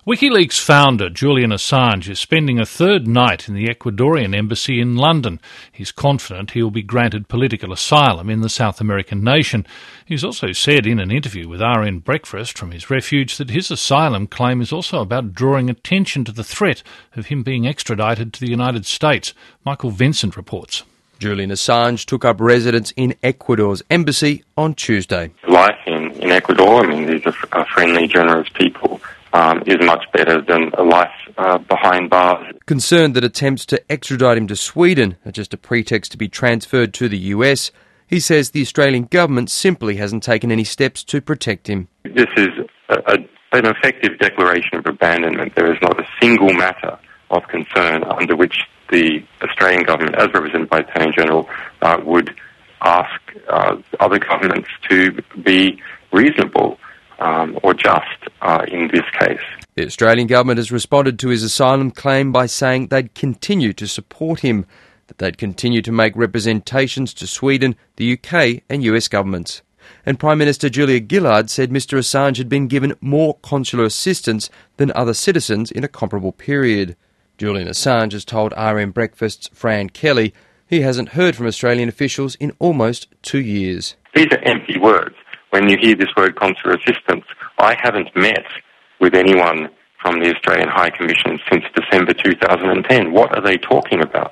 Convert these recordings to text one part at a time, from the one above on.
WikiLeaks founder Julian Assange is spending a third night in the Ecuadorian embassy in London. He's confident he will be granted political asylum in the South American nation. He's also said in an interview with RN Breakfast from his refuge that his asylum claim is also about drawing attention to the threat of him being extradited to the United States. Michael Vincent reports. Julian Assange took up residence in Ecuador's embassy on Tuesday. Life in Ecuador, these are friendly, generous people, is much better than a life behind bars. Concerned that attempts to extradite him to Sweden are just a pretext to be transferred to the US, he says the Australian government simply hasn't taken any steps to protect him. This is an effective declaration of abandonment. There is not a single matter of concern under which the Australian government, as represented by the Attorney General, would ask other governments to be reasonable or just in this case. The Australian government has responded to his asylum claim by saying they'd continue to support him, that they'd continue to make representations to Sweden, the UK and US governments. And Prime Minister Julia Gillard said Mr Assange had been given more consular assistance than other citizens in a comparable period. Julian Assange has told RN Breakfast's Fran Kelly he hasn't heard from Australian officials in almost 2 years. These are empty words. When you hear this word consular assistance, I haven't met with anyone from the Australian High Commission since December 2010. What are they talking about?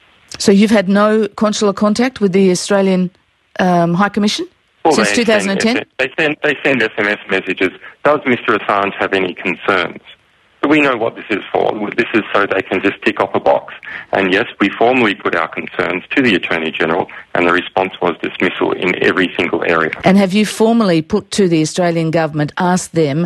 So you've had no consular contact with the Australian High Commission since 2010? They send SMS messages. Does Mr Assange have any concerns? But we know what this is for. This is so they can just tick off a box. And yes, we formally put our concerns to the Attorney General, and the response was dismissal in every single area. And have you formally put to the Australian government, asked them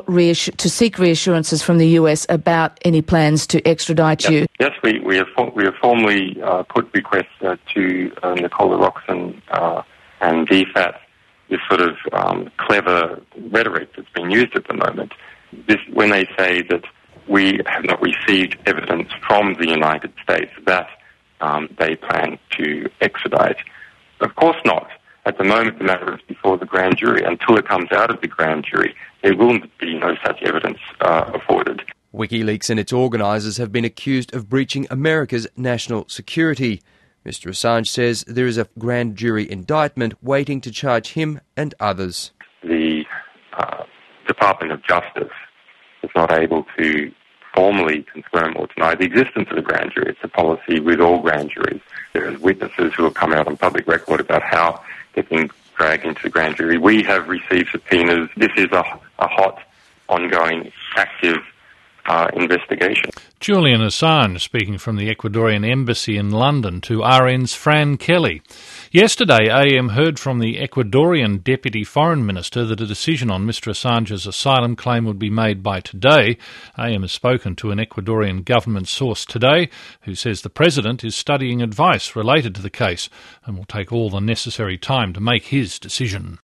to seek reassurances from the US about any plans to extradite you? Yes, we have formally put requests to Nicola Roxon and DFAT, this sort of clever rhetoric that's being used at the moment. When they say that we have not received evidence from the United States that they plan to extradite. Of course not. At the moment, the matter is before the grand jury. Until it comes out of the grand jury, there will be no such evidence afforded. WikiLeaks and its organisers have been accused of breaching America's national security. Mr Assange says there is a grand jury indictment waiting to charge him and others. The Department of Justice is not able to formally confirm or deny the existence of the grand jury. It's a policy with all grand juries. There are witnesses who have come out on public record about how they've been dragged into the grand jury. We have received subpoenas. This is a hot, ongoing, active investigation. Julian Assange speaking from the Ecuadorian embassy in London to RN's Fran Kelly. Yesterday, AM heard from the Ecuadorian Deputy Foreign Minister that a decision on Mr Assange's asylum claim would be made by today. AM has spoken to an Ecuadorian government source today who says the President is studying advice related to the case and will take all the necessary time to make his decision.